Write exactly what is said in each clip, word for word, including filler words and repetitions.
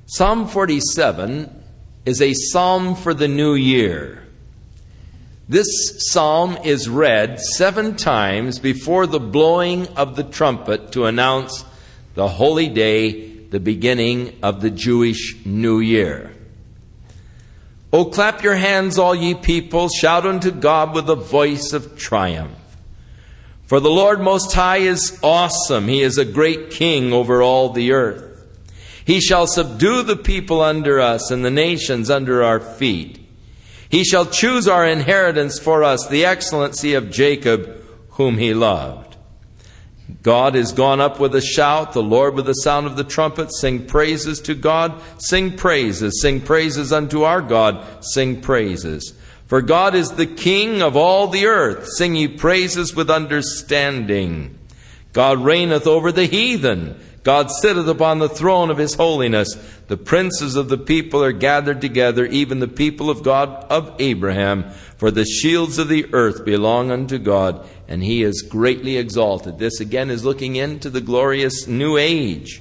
Psalm forty-seven is a psalm for the new year. This psalm is read seven times before the blowing of the trumpet to announce the holy day, the beginning of the Jewish New Year. O clap your hands, all ye people, shout unto God with a voice of triumph. For the Lord Most High is awesome. He is a great king over all the earth. He shall subdue the people under us and the nations under our feet. He shall choose our inheritance for us, the excellency of Jacob, whom he loved. God is gone up with a shout, the Lord with the sound of the trumpet. Sing praises to God, sing praises, sing praises unto our God, sing praises. For God is the King of all the earth. Sing ye praises with understanding. God reigneth over the heathen. God sitteth upon the throne of his holiness. The princes of the people are gathered together, even the people of God of Abraham. For the shields of the earth belong unto God, and he is greatly exalted. This again is looking into the glorious new age.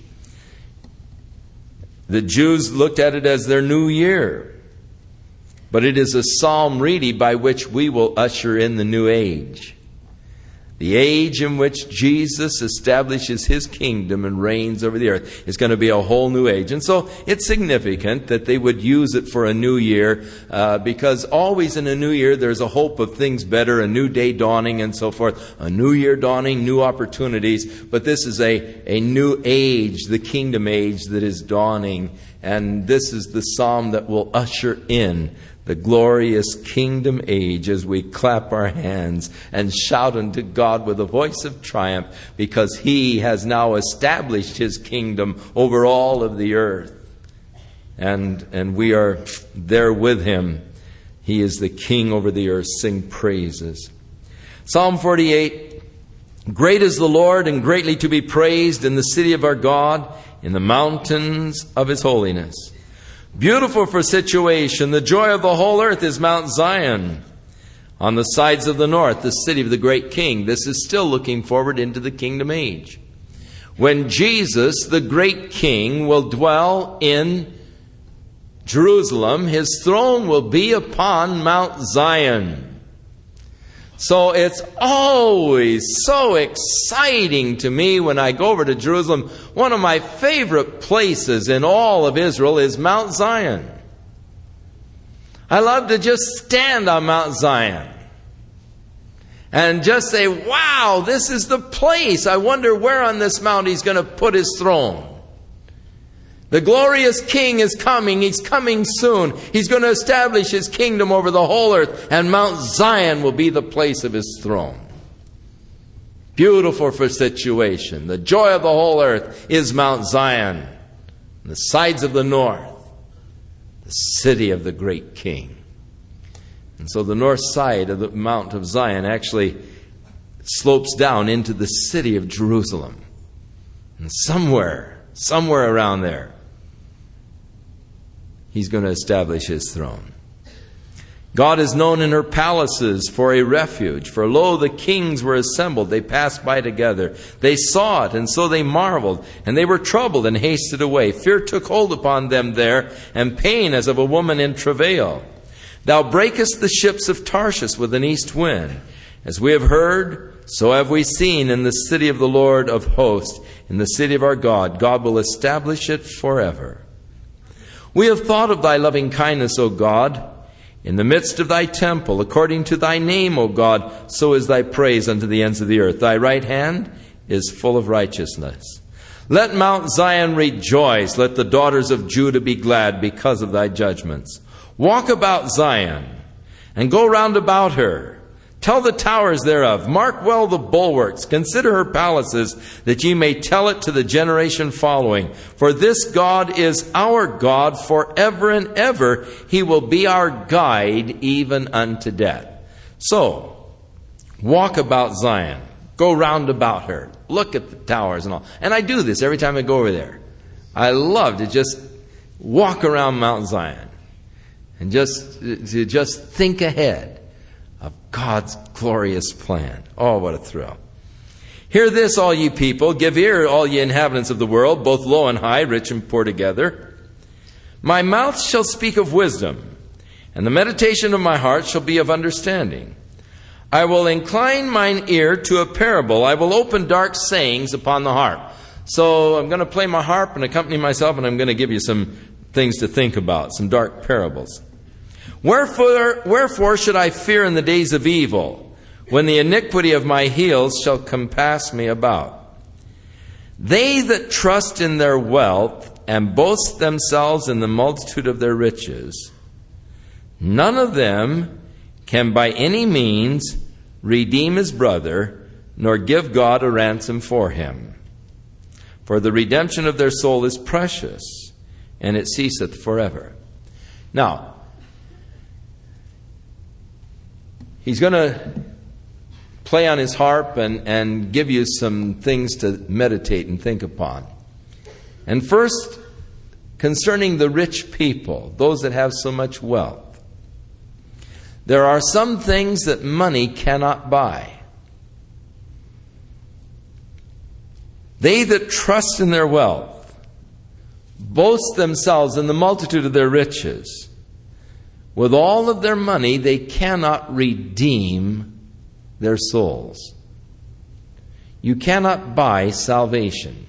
The Jews looked at it as their new year. But it is a psalm really by which we will usher in the new age. The age in which Jesus establishes his kingdom and reigns over the earth is going to be a whole new age. And so it's significant that they would use it for a new year, uh, because always in a new year there's a hope of things better, a new day dawning and so forth, a new year dawning, new opportunities. But this is a, a new age, the kingdom age that is dawning. And this is the psalm that will usher in the glorious kingdom age as we clap our hands and shout unto God with a voice of triumph, because he has now established his kingdom over all of the earth. And, and we are there with him. He is the king over the earth. Sing praises. Psalm forty-eight. Great is the Lord and greatly to be praised in the city of our God, in the mountains of his holiness. Beautiful for situation, the joy of the whole earth is Mount Zion. On the sides of the north, the city of the great king. This is still looking forward into the kingdom age, when Jesus, the great king, will dwell in Jerusalem. His throne will be upon Mount Zion. So it's always so exciting to me when I go over to Jerusalem. One of my favorite places in all of Israel is Mount Zion. I love to just stand on Mount Zion and just say, wow, this is the place. I wonder where on this mount he's going to put his throne. The glorious king is coming. He's coming soon. He's going to establish his kingdom over the whole earth, and Mount Zion will be the place of his throne. Beautiful for situation. The joy of the whole earth is Mount Zion. On the sides of the north, the city of the great king. And so the north side of the Mount of Zion actually slopes down into the city of Jerusalem. And somewhere, somewhere around there, he's going to establish his throne. God is known in her palaces for a refuge. For lo, the kings were assembled. They passed by together. They saw it, and so they marveled. And they were troubled and hasted away. Fear took hold upon them there, and pain as of a woman in travail. Thou breakest the ships of Tarshish with an east wind. As we have heard, so have we seen in the city of the Lord of hosts, in the city of our God. God will establish it forever. We have thought of thy loving kindness, O God, in the midst of thy temple. According to thy name, O God, so is thy praise unto the ends of the earth. Thy right hand is full of righteousness. Let Mount Zion rejoice. Let the daughters of Judah be glad because of thy judgments. Walk about Zion and go round about her. Tell the towers thereof, mark well the bulwarks, consider her palaces, that ye may tell it to the generation following. For this God is our God forever and ever. He will be our guide even unto death. So, walk about Zion. Go round about her. Look at the towers and all. And I do this every time I go over there. I love to just walk around Mount Zion and just to just think ahead of God's glorious plan. Oh, what a thrill. Hear this, all ye people. Give ear, all ye inhabitants of the world, both low and high, rich and poor together. My mouth shall speak of wisdom, and the meditation of my heart shall be of understanding. I will incline mine ear to a parable. I will open dark sayings upon the harp. So I'm going to play my harp and accompany myself, and I'm going to give you some things to think about, some dark parables. Wherefore, wherefore should I fear in the days of evil, when the iniquity of my heels shall compass me about? They that trust in their wealth and boast themselves in the multitude of their riches, none of them can by any means redeem his brother, nor give God a ransom for him. For the redemption of their soul is precious, and it ceaseth forever. Now, he's going to play on his harp and, and give you some things to meditate and think upon. And first, concerning the rich people, those that have so much wealth, there are some things that money cannot buy. They that trust in their wealth boast themselves in the multitude of their riches. With all of their money, they cannot redeem their souls. You cannot buy salvation.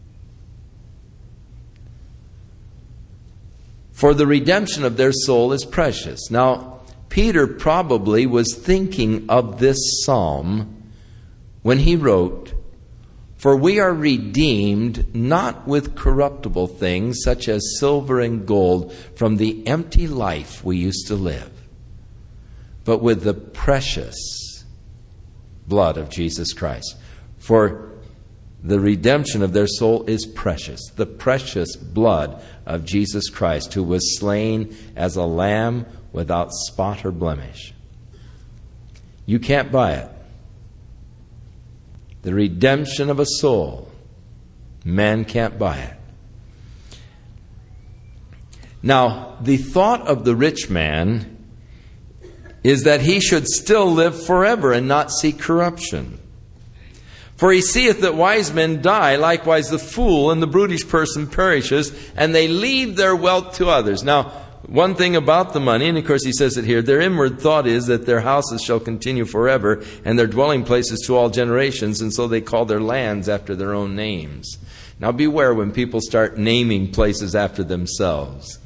For the redemption of their soul is precious. Now, Peter probably was thinking of this psalm when he wrote, "For we are redeemed not with corruptible things such as silver and gold from the empty life we used to live, but with the precious blood of Jesus Christ." For the redemption of their soul is precious. The precious blood of Jesus Christ, who was slain as a lamb without spot or blemish. You can't buy it. The redemption of a soul, man can't buy it. Now, the thought of the rich man is that he should still live forever and not see corruption. For he seeth that wise men die, likewise the fool and the brutish person perishes, and they leave their wealth to others. Now, one thing about the money, and of course he says it here, their inward thought is that their houses shall continue forever, and their dwelling places to all generations, and so they call their lands after their own names. Now beware when people start naming places after themselves.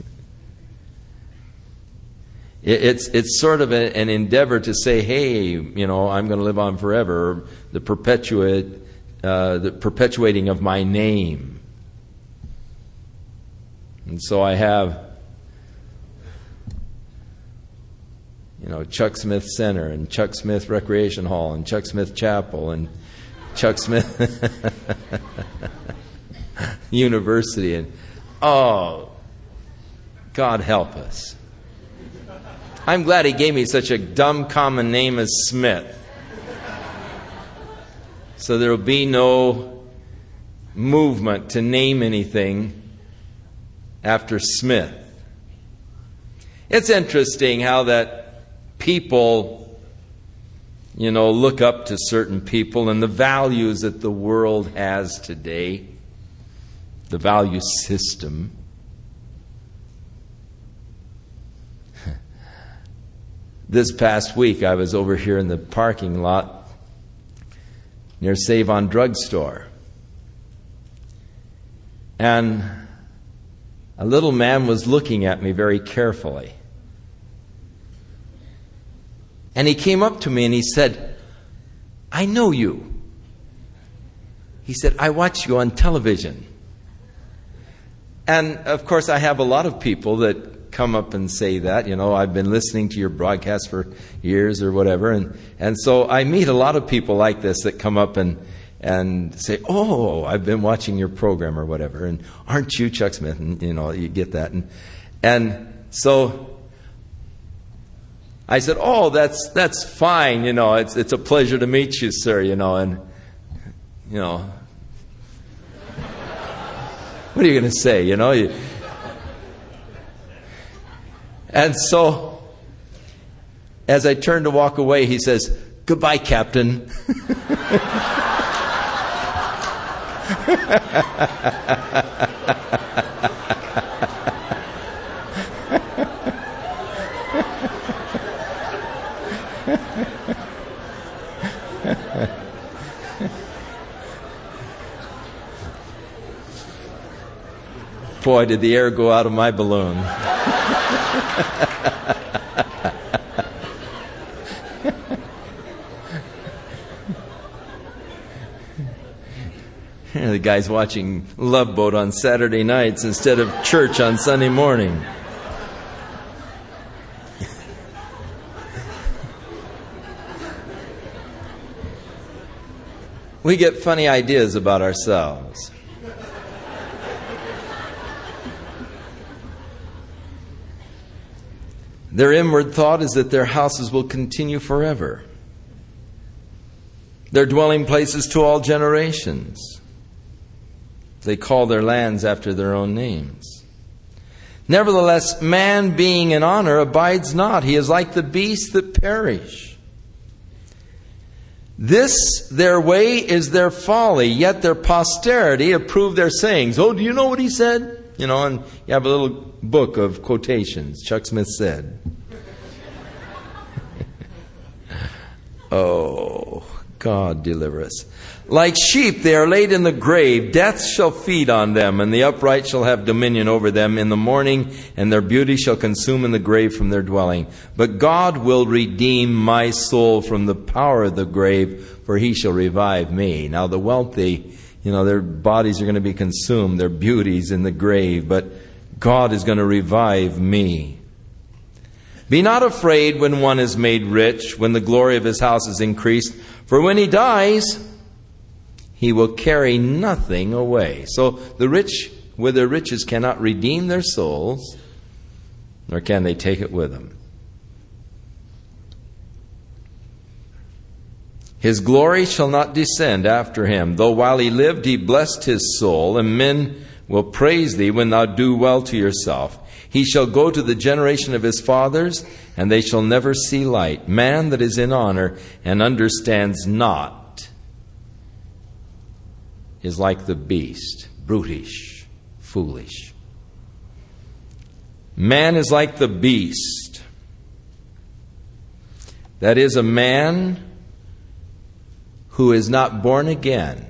It's it's sort of a, an endeavor to say, hey, you know, I'm going to live on forever. Or the perpetuate, uh, the perpetuating of my name. And so I have, you know, Chuck Smith Center and Chuck Smith Recreation Hall and Chuck Smith Chapel and Chuck Smith University. And oh, God help us. I'm glad he gave me such a dumb common name as Smith. So there will be no movement to name anything after Smith. It's interesting how that people, you know, look up to certain people and the values that the world has today, the value system. This past week, I was over here in the parking lot near Save-On Drugstore. And a little man was looking at me very carefully. And he came up to me and he said, "I know you." He said, "I watch you on television." And of course, I have a lot of people that come up and say that, you know, I've been listening to your broadcast for years or whatever. And, and so I meet a lot of people like this that come up and, and say, "Oh, I've been watching your program," or whatever. And "Aren't you Chuck Smith?" And, you know, you get that. And, and so I said, "Oh, that's, that's fine. You know, it's, it's a pleasure to meet you, sir." You know, and, you know, what are you going to say? You know, you, And so, as I turned to walk away, he says, "Goodbye, Captain." Boy, did the air go out of my balloon. The guy's watching Love Boat on Saturday nights instead of church on Sunday morning. We get funny ideas about ourselves. Their inward thought is that their houses will continue forever. Their dwelling places to all generations. They call their lands after their own names. Nevertheless, man being in honor abides not. He is like the beasts that perish. This their way is their folly, yet their posterity approve their sayings. Oh, do you know what he said? You know, and you have a little book of quotations. Chuck Smith said. Oh, God deliver us. Like sheep they are laid in the grave. Death shall feed on them, and the upright shall have dominion over them in the morning, and their beauty shall consume in the grave from their dwelling. But God will redeem my soul from the power of the grave, for he shall revive me. Now the wealthy, you know, their bodies are going to be consumed, their beauties in the grave, but God is going to revive me. Be not afraid when one is made rich, when the glory of his house is increased, for when he dies, he will carry nothing away. So the rich with their riches cannot redeem their souls, nor can they take it with them. His glory shall not descend after him, though while he lived he blessed his soul, and men will praise thee when thou do well to yourself. He shall go to the generation of his fathers, and they shall never see light. Man that is in honor and understands not is like the beast, brutish, foolish. Man is like the beast. That is, a man who is not born again.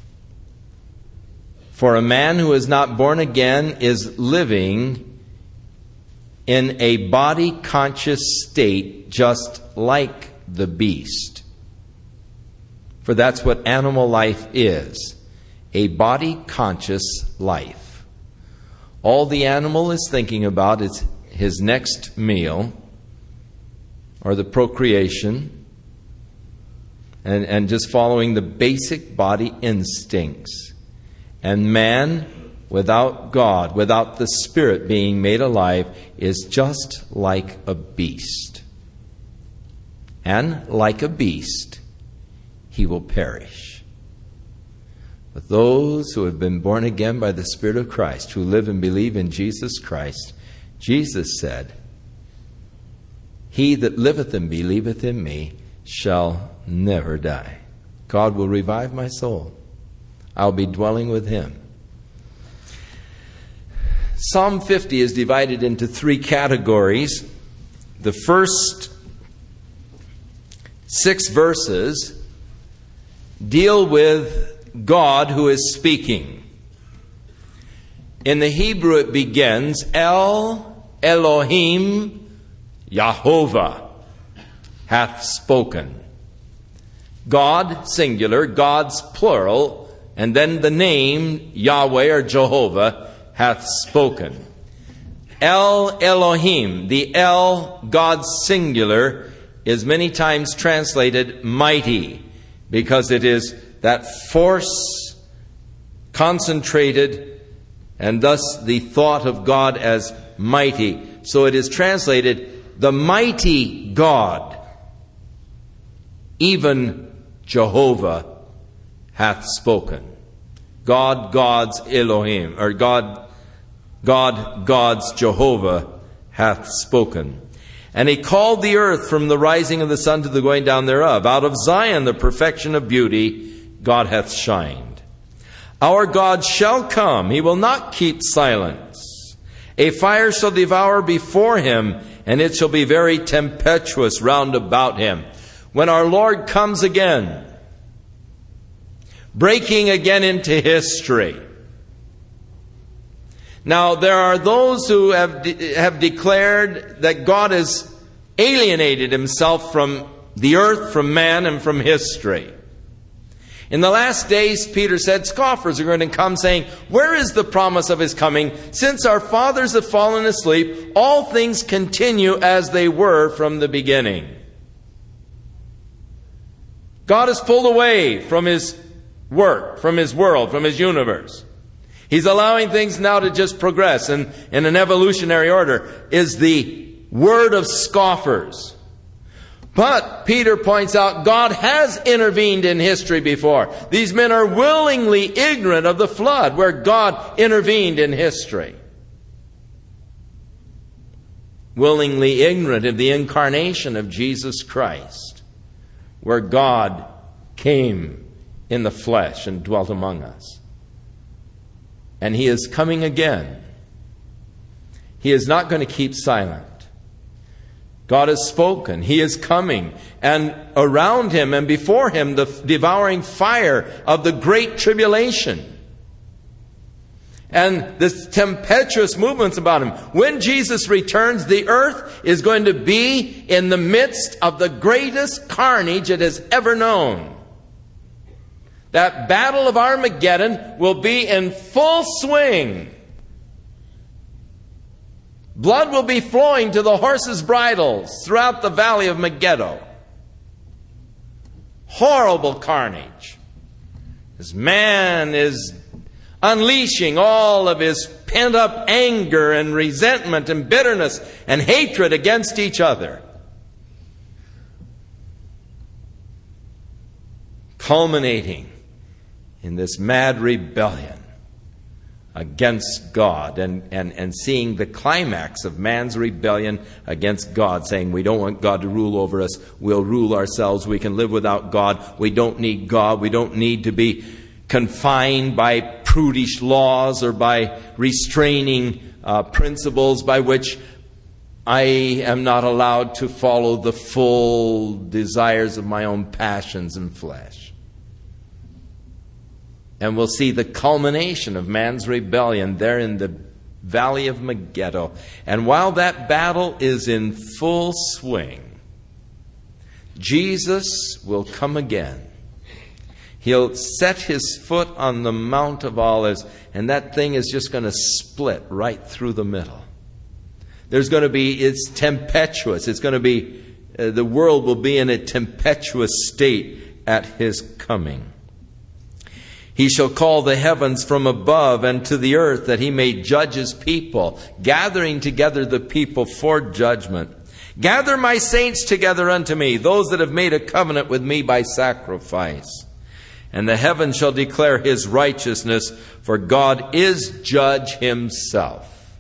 For a man who is not born again is living in a body-conscious state just like the beast. For that's what animal life is. A body-conscious life. All the animal is thinking about is his next meal, or the procreation, and, and just following the basic body instincts. And man, without God, without the Spirit being made alive, is just like a beast. And like a beast, he will perish. But those who have been born again by the Spirit of Christ, who live and believe in Jesus Christ, Jesus said, he that liveth and believeth in me shall never die. God will revive my soul. I'll be dwelling with him. Psalm fifty is divided into three categories. The first six verses deal with God who is speaking. In the Hebrew it begins, El Elohim Yahovah hath spoken. God, singular, God's plural, and then the name Yahweh or Jehovah hath spoken. El Elohim, the El, God's singular, is many times translated mighty, because it is that force concentrated, and thus the thought of God as mighty. So it is translated, the mighty God, even Jehovah hath spoken. God, God's Elohim, or God, God, God's Jehovah hath spoken. And he called the earth from the rising of the sun to the going down thereof. Out of Zion the perfection of beauty God hath shined. Our God shall come, he will not keep silence. A fire shall devour before him, and it shall be very tempestuous round about him. When our Lord comes again, breaking again into history, Now, there are those who have, de- have declared that God has alienated himself from the earth, from man, and from history. In the last days, Peter said, scoffers are going to come saying, where is the promise of his coming? Since our fathers have fallen asleep, all things continue as they were from the beginning. God has pulled away from his work, from his world, from his universe. He's allowing things now to just progress in, in an evolutionary order, is the word of scoffers. But Peter points out God has intervened in history before. These men are willingly ignorant of the flood where God intervened in history. Willingly ignorant of the incarnation of Jesus Christ, where God came in the flesh and dwelt among us. And he is coming again. He is not going to keep silent. God has spoken. He is coming. And around him and before him, the devouring fire of the great tribulation. And this tempestuous movements about him. When Jesus returns, the earth is going to be in the midst of the greatest carnage it has ever known. That battle of Armageddon will be in full swing. Blood will be flowing to the horses' bridles throughout the valley of Megiddo. Horrible carnage. As man is unleashing all of his pent-up anger and resentment and bitterness and hatred against each other. Culminating in this mad rebellion against God, and, and, and seeing the climax of man's rebellion against God, saying we don't want God to rule over us, we'll rule ourselves, we can live without God, we don't need God, we don't need to be confined by prudish laws or by restraining uh, principles by which I am not allowed to follow the full desires of my own passions and flesh. And we'll see the culmination of man's rebellion there in the valley of Megiddo. And while that battle is in full swing, Jesus will come again. He'll set his foot on the Mount of Olives, and that thing is just going to split right through the middle. There's going to be, it's tempestuous. It's going to be, uh, the world will be in a tempestuous state at his coming. He shall call the heavens from above and to the earth, that he may judge his people, gathering together the people for judgment. Gather my saints together unto me, those that have made a covenant with me by sacrifice. And the heavens shall declare his righteousness, for God is judge himself.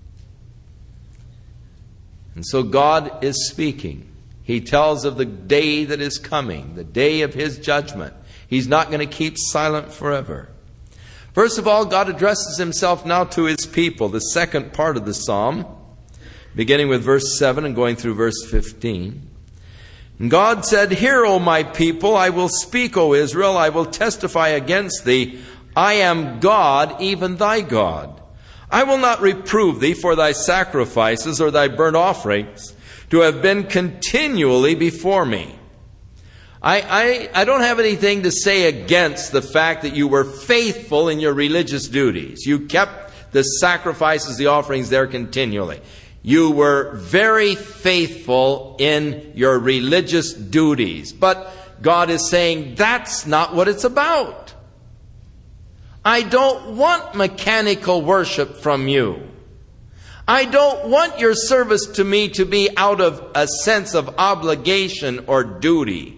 And so God is speaking. He tells of the day that is coming, the day of his judgment. He's not going to keep silent forever. First of all, God addresses himself now to his people, the second part of the psalm, beginning with verse seven and going through verse fifteen. And God said, hear, O my people, I will speak, O Israel, I will testify against thee. I am God, even thy God. I will not reprove thee for thy sacrifices or thy burnt offerings, to have been continually before me. I, I, I don't have anything to say against the fact that you were faithful in your religious duties. You kept the sacrifices, the offerings there continually. You were very faithful in your religious duties. But God is saying that's not what it's about. I don't want mechanical worship from you. I don't want your service to me to be out of a sense of obligation or duty.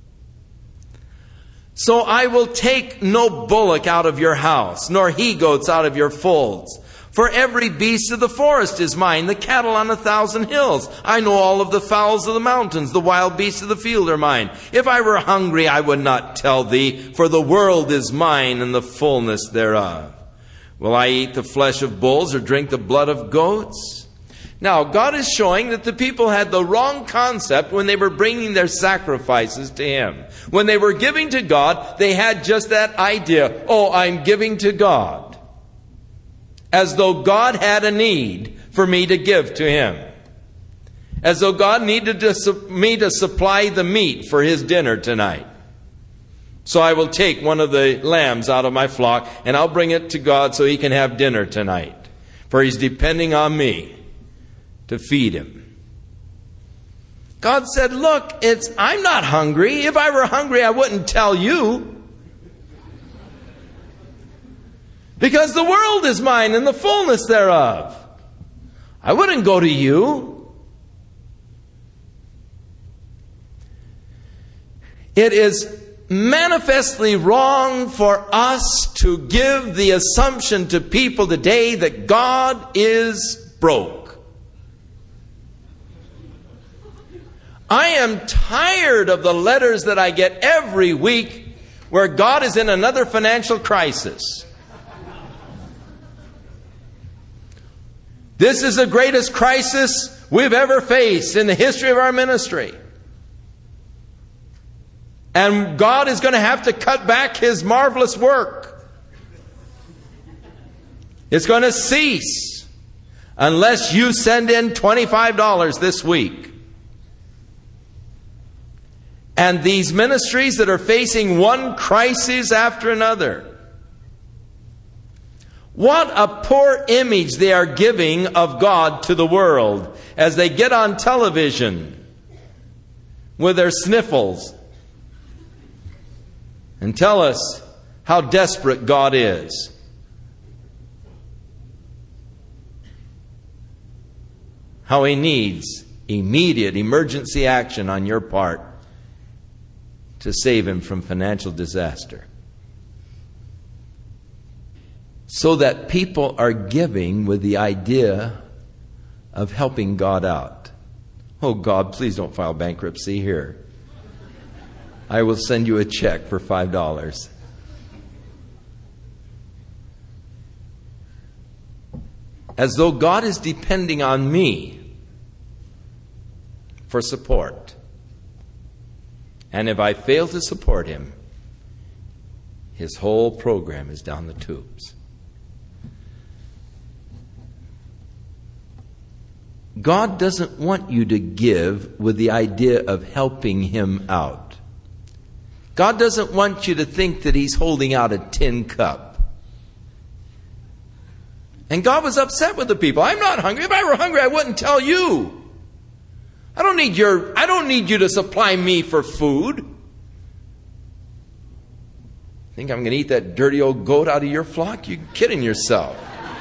So I will take no bullock out of your house, nor he-goats out of your folds. For every beast of the forest is mine, the cattle on a thousand hills. I know all of the fowls of the mountains, the wild beasts of the field are mine. If I were hungry, I would not tell thee, for the world is mine and the fullness thereof. Will I eat the flesh of bulls or drink the blood of goats? Now, God is showing that the people had the wrong concept when they were bringing their sacrifices to him. When they were giving to God, they had just that idea, oh, I'm giving to God. as though God had a need for me to give to him. As though God needed to, me to supply the meat for his dinner tonight. So I will take one of the lambs out of my flock and I'll bring it to God so he can have dinner tonight. For he's depending on me to feed him. God said, look, it's I'm not hungry. If I were hungry, I wouldn't tell you. Because the world is mine and the fullness thereof. I wouldn't go to you. It is manifestly wrong for us to give the assumption to people today that God is broke. I am tired of the letters that I get every week where God is in another financial crisis. This is the greatest crisis we've ever faced in the history of our ministry. And God is going to have to cut back his marvelous work. It's going to cease unless you send in twenty-five dollars this week. And these ministries that are facing one crisis after another. What a poor image they are giving of God to the world as they get on television with their sniffles and tell us how desperate God is. How he needs immediate emergency action on your part to save him from financial disaster. So that people are giving with the idea of helping God out. Oh God, please don't file bankruptcy here. I will send you a check for five dollars. As though God is depending on me for support. And if I fail to support him, his whole program is down the tubes. God doesn't want you to give with the idea of helping him out. God doesn't want you to think that he's holding out a tin cup. And God was upset with the people. I'm not hungry. If I were hungry, I wouldn't tell you. I don't need your, I don't need you to supply me for food. Think I'm going to eat that dirty old goat out of your flock? You're kidding yourself.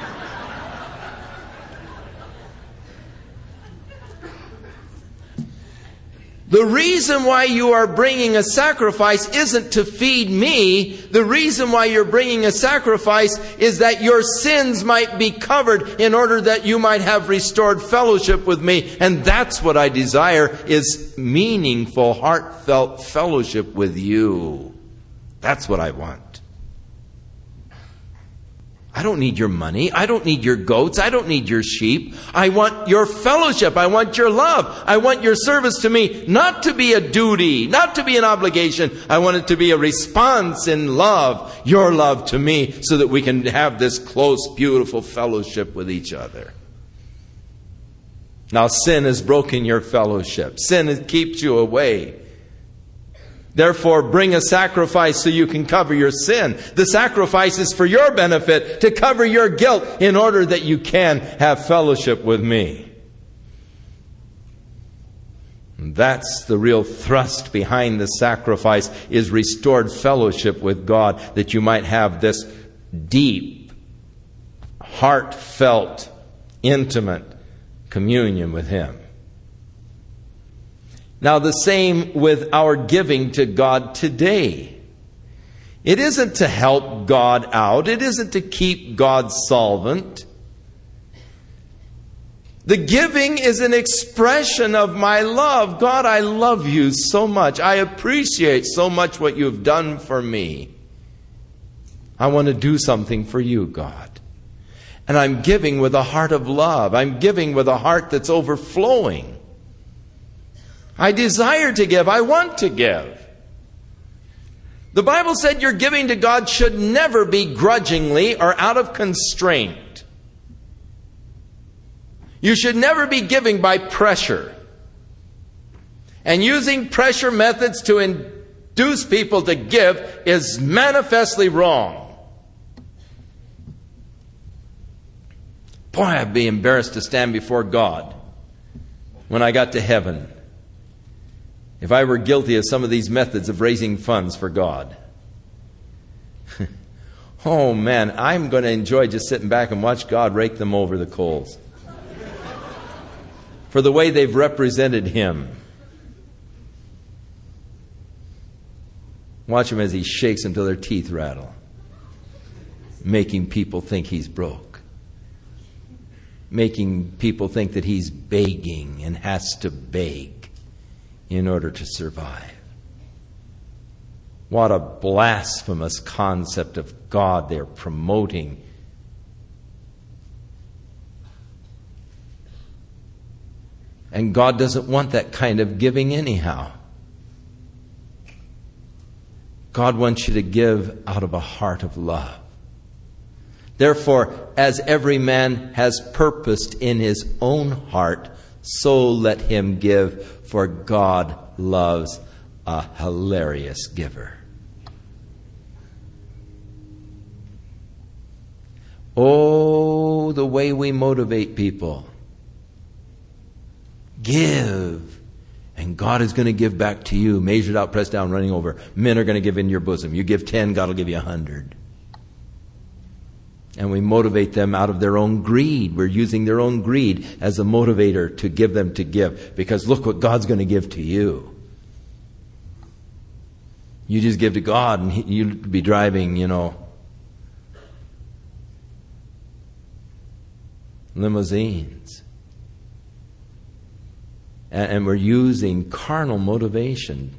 The reason why you are bringing a sacrifice isn't to feed me. The reason why you're bringing a sacrifice is that your sins might be covered in order that you might have restored fellowship with me. And that's what I desire, is meaningful, heartfelt fellowship with you. That's what I want. I don't need your money. I don't need your goats. I don't need your sheep. I want your fellowship. I want your love. I want your service to me not to be a duty, not to be an obligation. I want it to be a response in love, your love to me, so that we can have this close, beautiful fellowship with each other. Now, sin has broken your fellowship. Sin keeps you away. Therefore, bring a sacrifice so you can cover your sin. The sacrifice is for your benefit, to cover your guilt, in order that you can have fellowship with me. And that's the real thrust behind the sacrifice, is restored fellowship with God, that you might have this deep, heartfelt, intimate communion with him. Now, the same with our giving to God today. It isn't to help God out. It isn't to keep God solvent. The giving is an expression of my love. God, I love you so much. I appreciate so much what you've done for me. I want to do something for you, God. And I'm giving with a heart of love. I'm giving with a heart that's overflowing. I desire to give. I want to give. The Bible said your giving to God should never be grudgingly or out of constraint. You should never be giving by pressure. And using pressure methods to induce people to give is manifestly wrong. Boy, I'd be embarrassed to stand before God when I got to heaven if I were guilty of some of these methods of raising funds for God. Oh man, I'm going to enjoy just sitting back and watch God rake them over the coals for the way they've represented Him. Watch Him as He shakes them till their teeth rattle, making people think He's broke, making people think that He's begging and has to beg in order to survive. What a blasphemous concept of God they're promoting. And God doesn't want that kind of giving anyhow. God wants you to give out of a heart of love. Therefore, as every man has purposed in his own heart, so let him give, for God loves a hilarious giver. Oh, the way we motivate people. Give, and God is going to give back to you, measured out, pressed down, running over. Men are going to give in your bosom. You give ten, God will give you a hundred. And we motivate them out of their own greed. We're using their own greed as a motivator to give them to give. Because look what God's going to give to you. You just give to God and you'd be driving, you know, limousines. And, and we're using carnal motivation.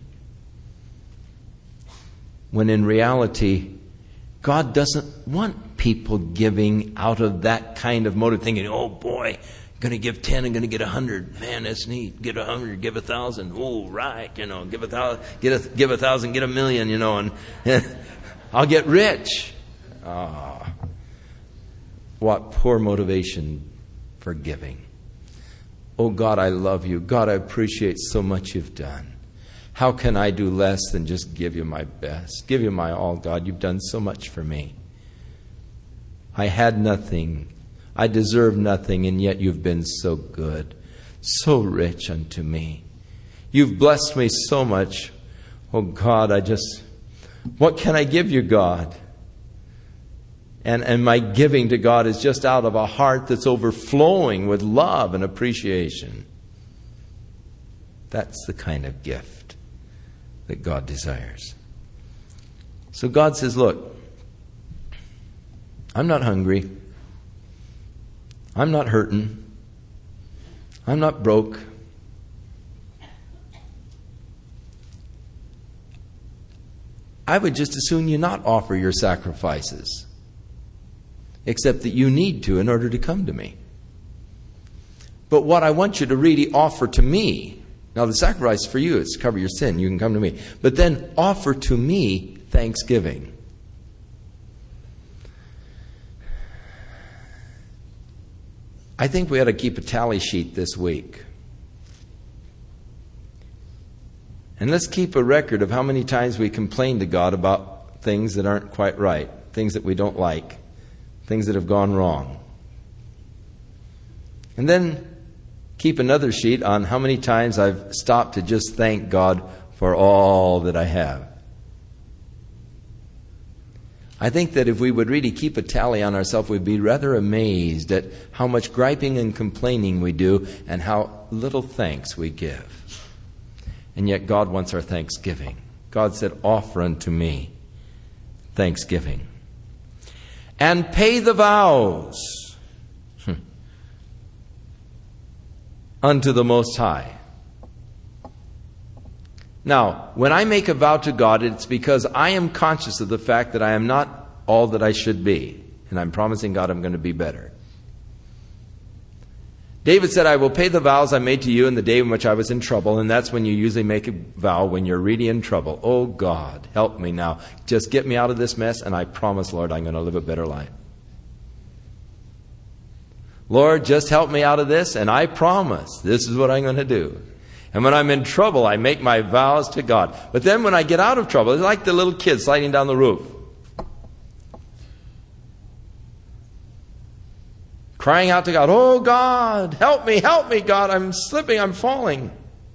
When in reality, God doesn't want people giving out of that kind of motive, thinking, oh boy, I'm going to give ten, I'm going to get a hundred. Man, that's neat. Get a hundred, give a thousand. Oh, right, you know, give a thousand, get a, give a thousand, get a million, you know, and I'll get rich. Ah, what poor motivation for giving. Oh God, I love you. God, I appreciate so much you've done. How can I do less than just give you my best? Give you my all, God. You've done so much for me. I had nothing. I deserve nothing, and yet you've been so good, so rich unto me. You've blessed me so much. Oh God, I just, what can I give you, God? And, and my giving to God is just out of a heart that's overflowing with love and appreciation. That's the kind of gift that God desires. So God says, look, I'm not hungry. I'm not hurting. I'm not broke. I would just as soon you not offer your sacrifices, except that you need to in order to come to me. But what I want you to really offer to me, now the sacrifice for you is to cover your sin, you can come to me. But then offer to me thanksgiving. I think we ought to keep a tally sheet this week. And let's keep a record of how many times we complain to God about things that aren't quite right, things that we don't like, things that have gone wrong. And then keep another sheet on how many times I've stopped to just thank God for all that I have. I think that if we would really keep a tally on ourselves, we'd be rather amazed at how much griping and complaining we do and how little thanks we give. And yet God wants our thanksgiving. God said, offer unto me thanksgiving. And pay the vows unto the Most High. Now, when I make a vow to God, it's because I am conscious of the fact that I am not all that I should be. And I'm promising God I'm going to be better. David said, I will pay the vows I made to you in the day in which I was in trouble. And that's when you usually make a vow when you're really in trouble. Oh God, help me now. Just get me out of this mess, and I promise, Lord, I'm going to live a better life. Lord, just help me out of this, and I promise this is what I'm going to do. And when I'm in trouble, I make my vows to God. But then when I get out of trouble, it's like the little kid sliding down the roof, crying out to God, oh God, help me, help me, God, I'm slipping, I'm falling.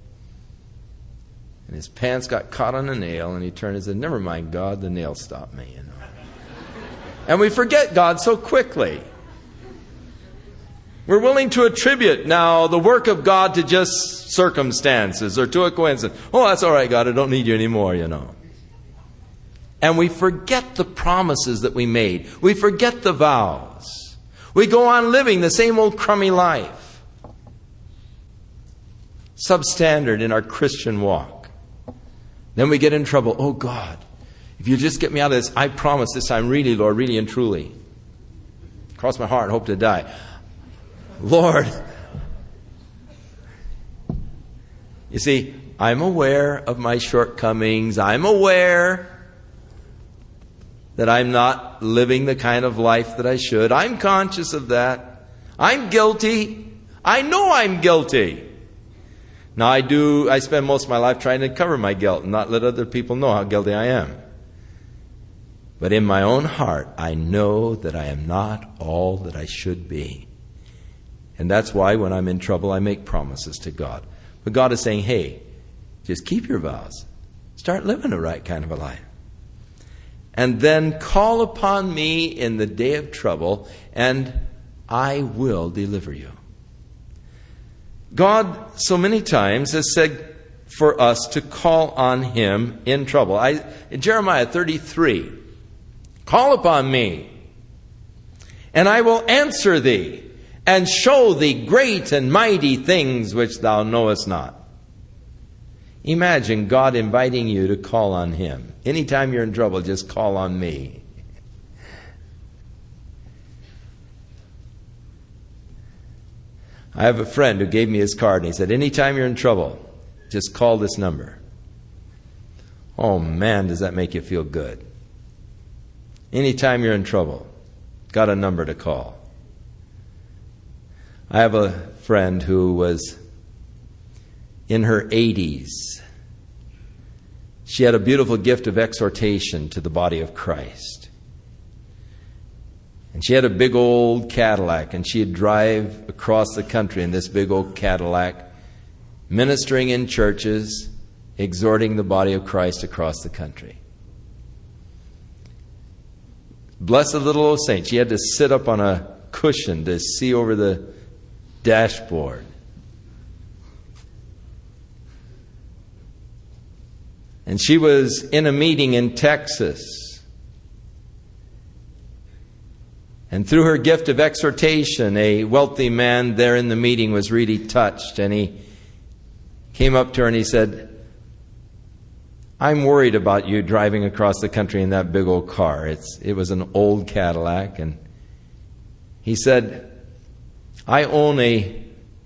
And his pants got caught on a nail, and he turned and said, never mind, God, the nail stopped me, you know. And we forget God so quickly. We're willing to attribute now the work of God to just circumstances or to a coincidence. Oh, that's all right, God, I don't need you anymore, you know. And we forget the promises that we made. We forget the vows. We go on living the same old crummy life. Substandard in our Christian walk. Then we get in trouble. Oh, God, if you just get me out of this, I promise this time, really, Lord, really and truly. Cross my heart and hope to die. Lord, you see, I'm aware of my shortcomings. I'm aware that I'm not living the kind of life that I should. I'm conscious of that. I'm guilty. I know I'm guilty. Now, I do, I spend most of my life trying to cover my guilt and not let other people know how guilty I am. But in my own heart, I know that I am not all that I should be. And that's why when I'm in trouble, I make promises to God. But God is saying, hey, just keep your vows. Start living the right kind of a life. And then call upon me in the day of trouble, and I will deliver you. God so many times has said for us to call on Him in trouble. I, in Jeremiah thirty-three, call upon me, and I will answer thee, and show thee great and mighty things which thou knowest not. Imagine God inviting you to call on Him. Anytime you're in trouble, just call on me. I have a friend who gave me his card, and he said, anytime you're in trouble, just call this number. Oh man, does that make you feel good. Anytime you're in trouble, got a number to call. I have a friend who was in her eighties. She had a beautiful gift of exhortation to the body of Christ. And she had a big old Cadillac, and she'd drive across the country in this big old Cadillac, ministering in churches, exhorting the body of Christ across the country. Blessed little old saint. She had to sit up on a cushion to see over the dashboard. And she was in a meeting in Texas. And through her gift of exhortation, a wealthy man there in the meeting was really touched. And he came up to her and he said, I'm worried about you driving across the country in that big old car. It's, it was an old Cadillac. And he said, I own a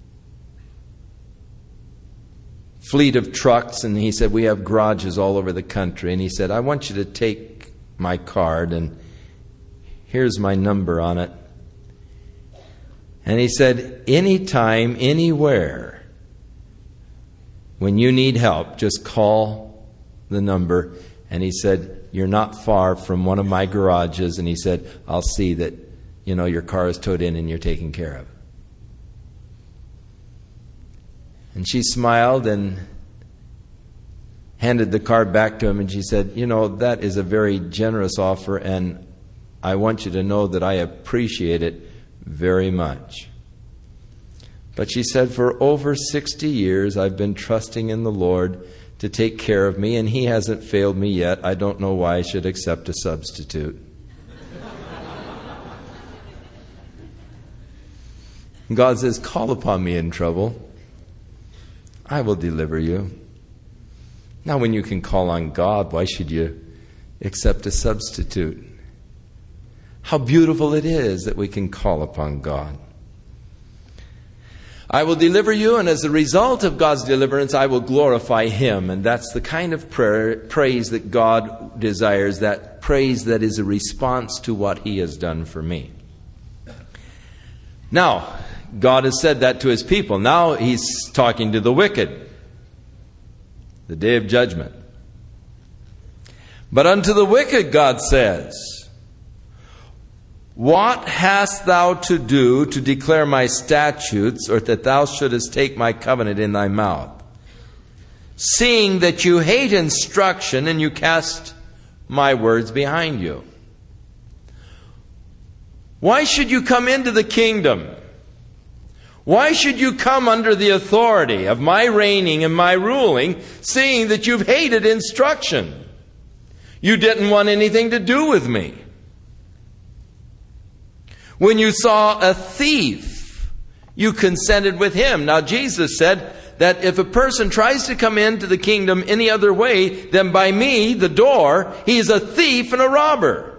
fleet of trucks, and he said, we have garages all over the country. And he said, I want you to take my card, and here's my number on it. And he said, anytime, anywhere, when you need help, just call the number. And he said, you're not far from one of my garages. And he said, I'll see that, you know, your car is towed in and you're taken care of. And she smiled and handed the card back to him, and she said, you know, that is a very generous offer, and I want you to know that I appreciate it very much. But she said, for over sixty years, I've been trusting in the Lord to take care of me, and He hasn't failed me yet. I don't know why I should accept a substitute. God says, call upon me in trouble. I will deliver you. Now, when you can call on God, why should you accept a substitute? How beautiful it is that we can call upon God. I will deliver you, and as a result of God's deliverance, I will glorify Him. And that's the kind of prayer, praise that God desires, that praise that is a response to what He has done for me. Now, God has said that to his people. Now he's talking to the wicked. The day of judgment. But unto the wicked, God says, what hast thou to do to declare my statutes, or that thou shouldest take my covenant in thy mouth? Seeing that you hate instruction, and you cast my words behind you. Why should you come into the kingdom? Why should you come under the authority of my reigning and my ruling, seeing that you've hated instruction? You didn't want anything to do with me. When you saw a thief, you consented with him. Now Jesus said that if a person tries to come into the kingdom any other way than by me, the door, he is a thief and a robber.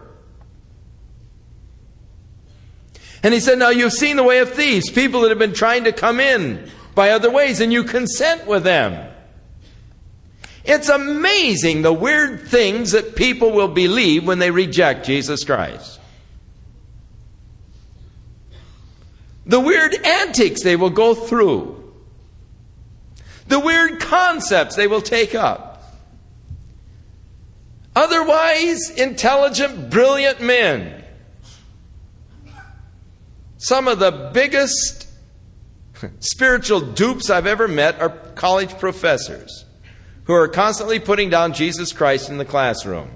And he said, now you've seen the way of thieves, people that have been trying to come in by other ways, and you consent with them. It's amazing the weird things that people will believe when they reject Jesus Christ. The weird antics they will go through. The weird concepts they will take up. Otherwise intelligent, brilliant men. Some of the biggest spiritual dupes I've ever met are college professors who are constantly putting down Jesus Christ in the classroom.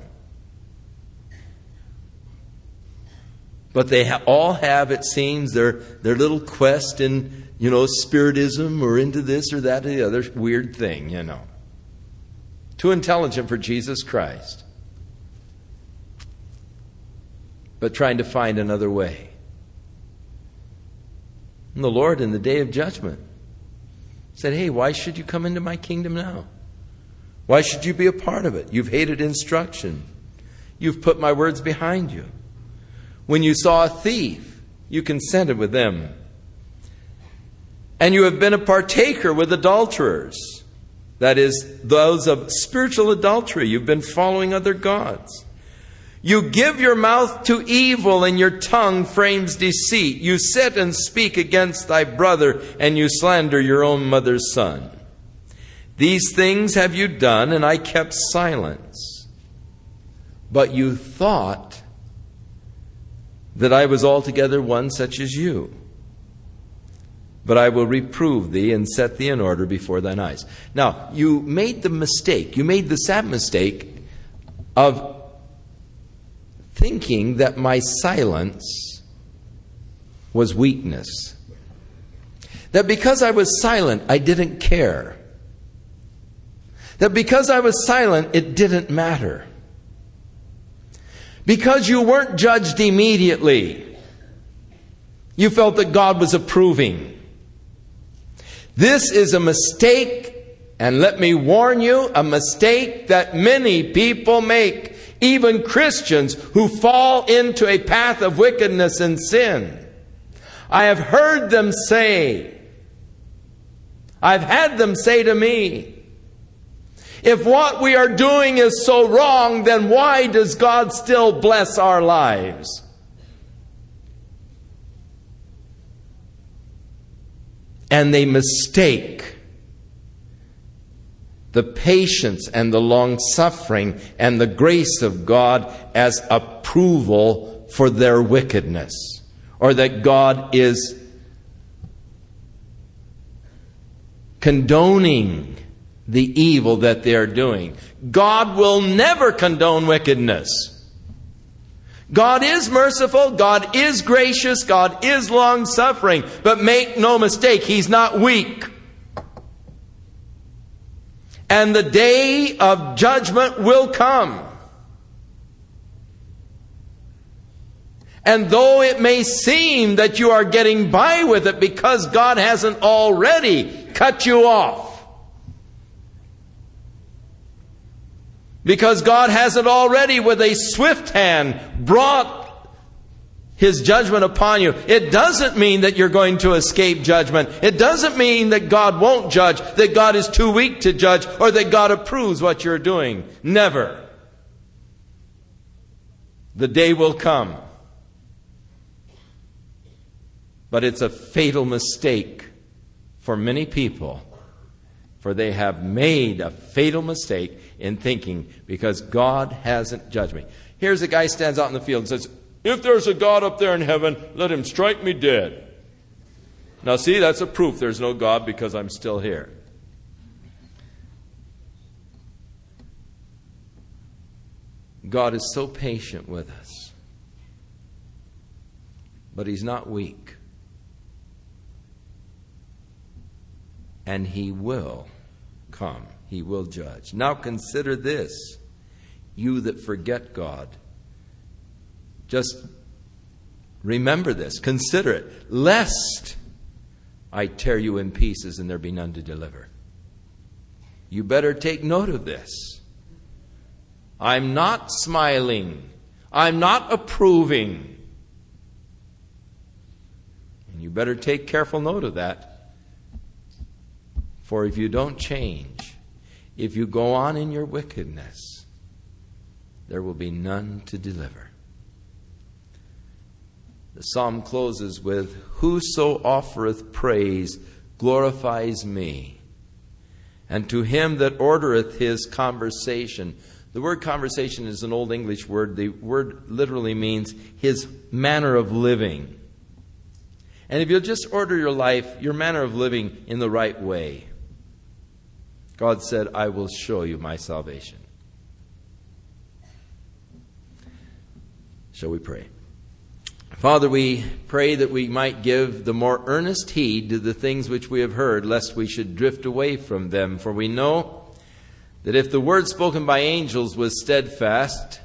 But they ha- all have, it seems, their, their little quest in, you know, spiritism or into this or that or the other weird thing, you know. Too intelligent for Jesus Christ. But trying to find another way. And the Lord, in the day of judgment, said, hey, why should you come into my kingdom now? Why should you be a part of it? You've hated instruction. You've put my words behind you. When you saw a thief, you consented with them. And you have been a partaker with adulterers. That is, those of spiritual adultery. You've been following other gods. You give your mouth to evil, and your tongue frames deceit. You sit and speak against thy brother, and you slander your own mother's son. These things have you done, and I kept silence. But you thought that I was altogether one such as you. But I will reprove thee and set thee in order before thine eyes. Now, you made the mistake, you made the sad mistake of thinking that my silence was weakness. That because I was silent, I didn't care. That because I was silent, it didn't matter. Because you weren't judged immediately, you felt that God was approving. This is a mistake, and let me warn you, a mistake that many people make, even Christians who fall into a path of wickedness and sin. I have heard them say, I've had them say to me, if what we are doing is so wrong, then why does God still bless our lives? And they mistake the patience and the long-suffering and the grace of God as approval for their wickedness, or that God is condoning the evil that they are doing. God will never condone wickedness. God is merciful, God is gracious, God is long-suffering, but make no mistake, He's not weak. And the day of judgment will come. And though it may seem that you are getting by with it because God hasn't already cut you off, because God hasn't already with a swift hand brought His judgment upon you, it doesn't mean that you're going to escape judgment. It doesn't mean that God won't judge, that God is too weak to judge, or that God approves what you're doing. Never. The day will come. But it's a fatal mistake for many people, for they have made a fatal mistake in thinking because God hasn't judged me. Here's a guy stands out in the field and says, if there's a God up there in heaven, let him strike me dead. Now see, that's a proof there's no God because I'm still here. God is so patient with us. But He's not weak. And He will come. He will judge. Now consider this, you that forget God. Just remember this. Consider it. Lest I tear you in pieces and there be none to deliver. You better take note of this. I'm not smiling. I'm not approving. And you better take careful note of that. For if you don't change, if you go on in your wickedness, there will be none to deliver. The psalm closes with, whoso offereth praise glorifies me, and to him that ordereth his conversation. The word conversation is an Old English word. The word literally means his manner of living. And if you'll just order your life, your manner of living in the right way, God said, I will show you my salvation. Shall we pray? Father, we pray that we might give the more earnest heed to the things which we have heard, lest we should drift away from them. For we know that if the word spoken by angels was steadfast,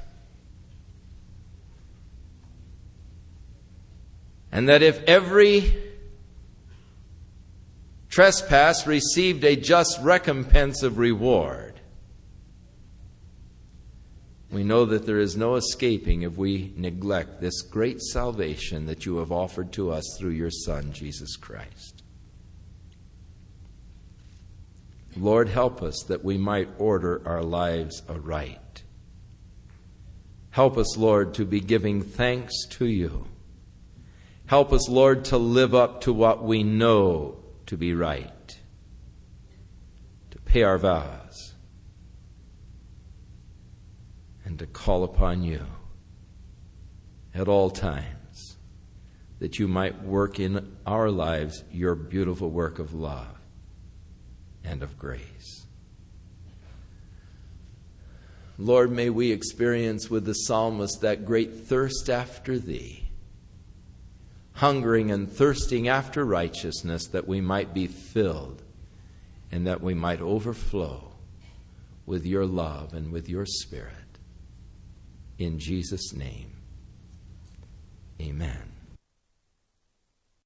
and that if every trespass received a just recompense of reward, we know that there is no escaping if we neglect this great salvation that you have offered to us through your Son, Jesus Christ. Lord, help us that we might order our lives aright. Help us, Lord, to be giving thanks to you. Help us, Lord, to live up to what we know to be right, to pay our vows, and to call upon you at all times, that you might work in our lives your beautiful work of love and of grace. Lord, may we experience with the psalmist that great thirst after thee, hungering and thirsting after righteousness, that we might be filled and that we might overflow with your love and with your Spirit. In Jesus' name, amen.